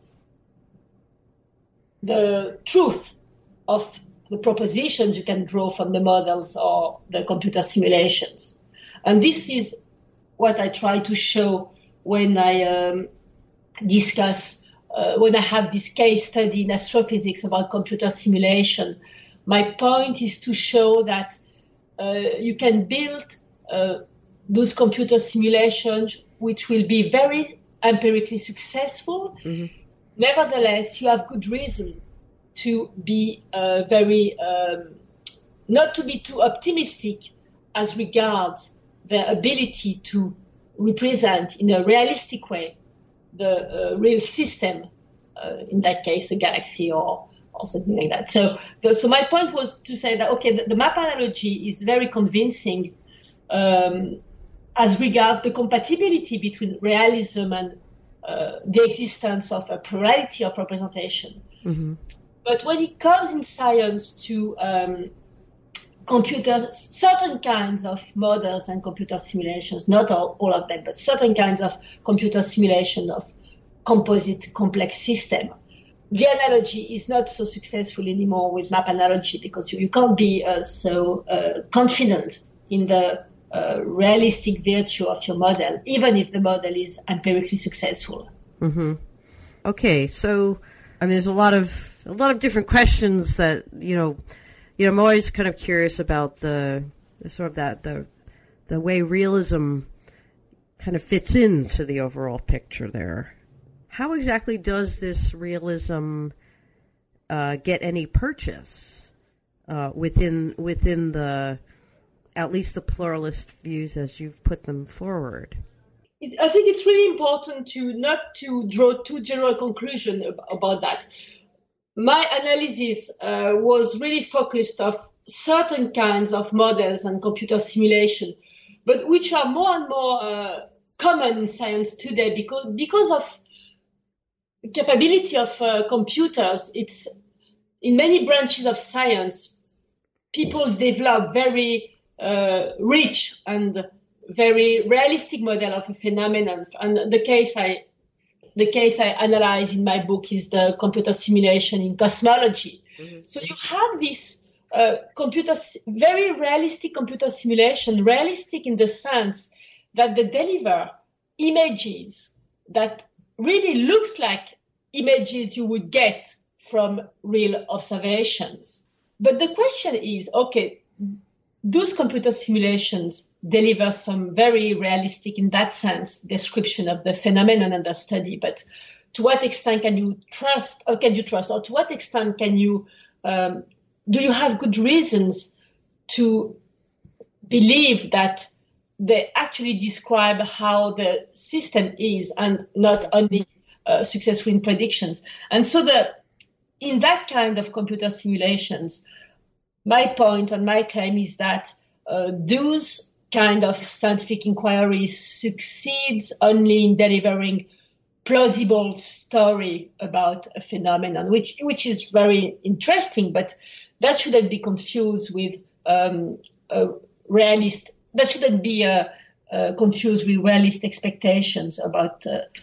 the truth of the propositions you can draw from the models or the computer simulations. And this is what I try to show when I discuss, when I have this case study in astrophysics about computer simulation. My point is to show that you can build those computer simulations which will be very empirically successful. Mm-hmm. Nevertheless, you have good reason to be not to be too optimistic as regards their ability to represent in a realistic way the real system, in that case a galaxy or something like that. So my point was to say that, okay, the map analogy is very convincing as regards the compatibility between realism and the existence of a plurality of representation. Mm-hmm. But when it comes in science to certain kinds of models and computer simulations, not all of them, but certain kinds of computer simulation of composite complex system, the analogy is not so successful anymore with map analogy because you can't be so confident in the realistic virtue of your model, even if the model is empirically successful. Mm-hmm. Okay, so I mean, there's a lot of different questions that I'm always kind of curious about the sort of the way realism kind of fits into the overall picture there. How exactly does this realism get any purchase within the at least the pluralist views as you've put them forward? I think it's really important not to draw too general conclusion about that. My analysis was really focused certain kinds of models and computer simulation, but which are more and more common in science today because of capability of computers. It's in many branches of science, people develop very rich and very realistic model of a phenomenon. And the case I analyze in my book is the computer simulation in cosmology. Mm-hmm. So you have this very realistic computer simulation, realistic in the sense that they deliver images that really looks like images you would get from real observations. But the question is, okay, those computer simulations deliver some very realistic, in that sense, description of the phenomenon under study. But to what extent can you trust, or to what extent can you, do you have good reasons to believe that they actually describe how the system is and not only successful in predictions? And so in that kind of computer simulations, my point and my claim is that those kind of scientific inquiries succeeds only in delivering plausible story about a phenomenon, which is very interesting, but that shouldn't be confused with realist expectations about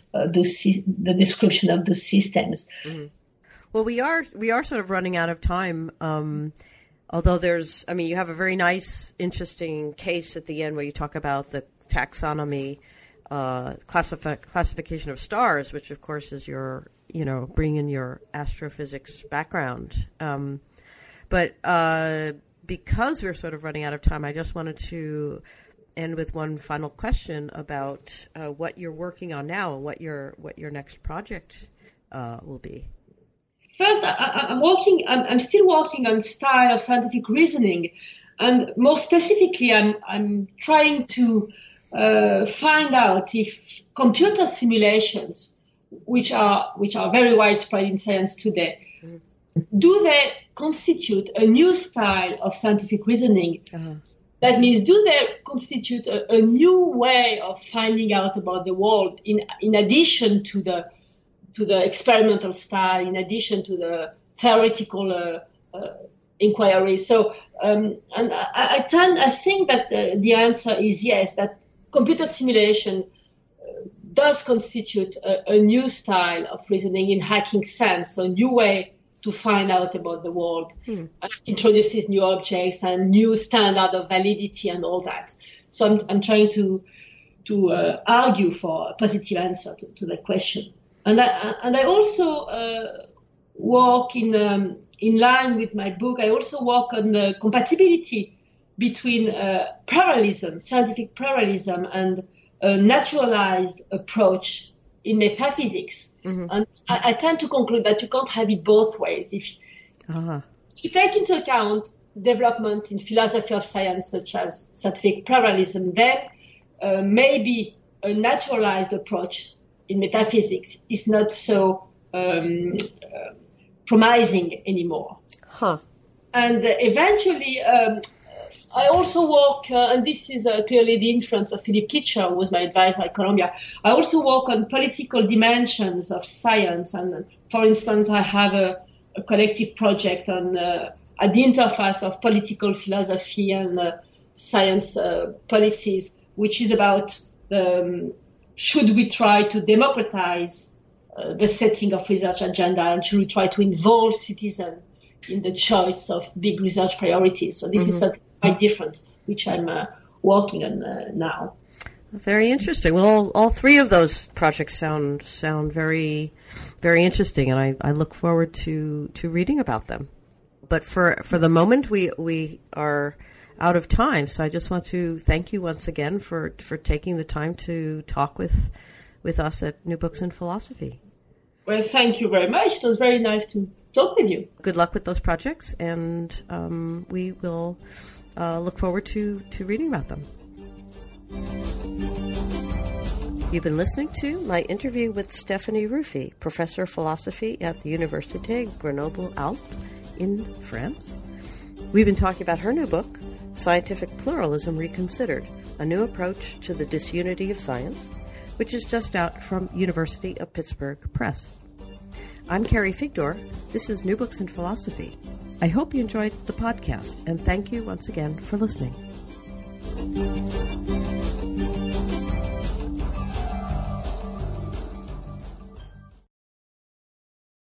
the description of those systems. Mm-hmm. Well, we are sort of running out of time. Although you have a very nice, interesting case at the end where you talk about the taxonomy, classification of stars, which of course is bring in your astrophysics background. But because we're sort of running out of time, I just wanted to end with one final question about what you're working on now and what your next project will be. First, I'm still working on style of scientific reasoning, and more specifically, I'm trying to find out if computer simulations, which are very widespread in science today, do they constitute a new style of scientific reasoning? Uh-huh. That means, do they constitute a new way of finding out about the world in addition to the experimental style, in addition to the theoretical inquiry? So, and I think that the answer is yes, that computer simulation does constitute a new style of reasoning in hacking sense, so a new way to find out about the world, introduces new objects and new standard of validity and all that. So I'm trying to argue for a positive answer to that question. And I also work in line with my book. I also work on the compatibility between pluralism, scientific pluralism, and a naturalized approach in metaphysics. Mm-hmm. And I tend to conclude that you can't have it both ways. If you take into account development in philosophy of science, such as scientific pluralism, then maybe a naturalized approach in metaphysics is not so promising anymore. Huh. And eventually, I also work, and this is clearly the influence of Philip Kitcher, who was my advisor at Columbia. I also work on political dimensions of science. And for instance, I have a collective project on at the interface of political philosophy and science policies, which is about should we try to democratize the setting of research agenda, and should we try to involve citizens in the choice of big research priorities? So this is something quite different, which I'm working on now. Very interesting. Well, all three of those projects sound very, very interesting, and I look forward to reading about them. But for the moment, we are out of time, so I just want to thank you once again for taking the time to talk with us at New Books in Philosophy. Well, thank you very much. It was very nice to talk with you. Good luck with those projects, and we will look forward to reading about them. You've been listening to my interview with Stéphanie Ruffi, professor of philosophy at the Université Grenoble-Alpes in France. We've been talking about her new book, Scientific Pluralism Reconsidered, A New Approach to the Disunity of Science, which is just out from University of Pittsburgh Press. I'm Carrie Figdor. This is New Books in Philosophy. I hope you enjoyed the podcast, and thank you once again for listening.